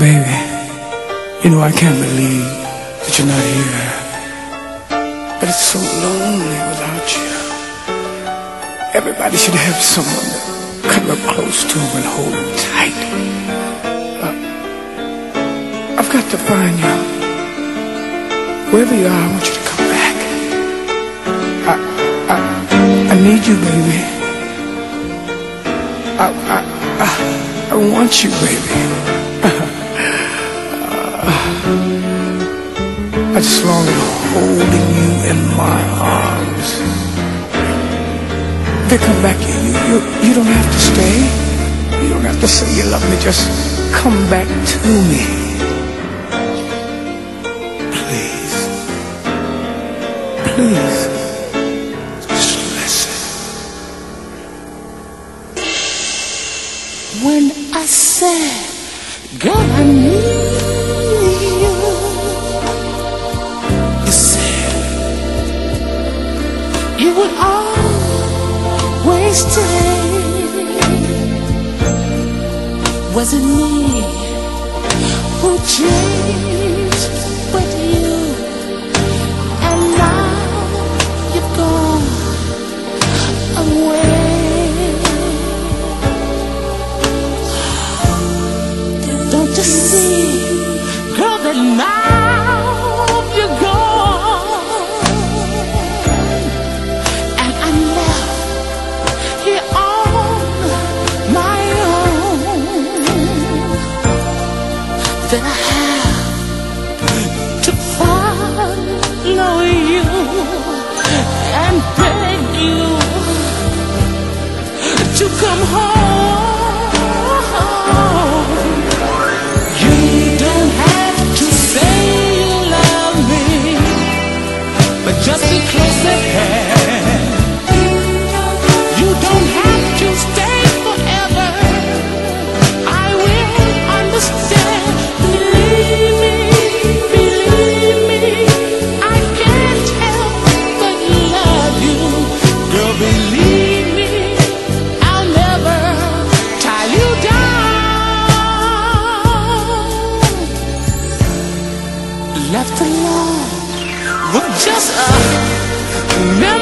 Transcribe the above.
Baby, you know I can't believe that you're not here. But it's so lonely without you. Everybody should have someone to come up close to him and hold him tight. I've got to find you. Wherever you are, I want you to come back. I need you, baby. I want you, baby. I just long to holding you in my arms. Then come back. You don't have to stay. You don't have to say you love me. Just come back to me. Please. Please. Just listen. When I said, girl, I need you, you said you would always stay. Was it me who changed with you? And now you've gone away. Don't you see, girl, that now you're gone, and I'm left here on my own. Then I have to follow you and beg you to come home. Just be close at hand. You don't have to stay forever. I will understand. Believe me, I can't help but love you. Girl, believe me, I'll never tie you down. Left alone with just a memory.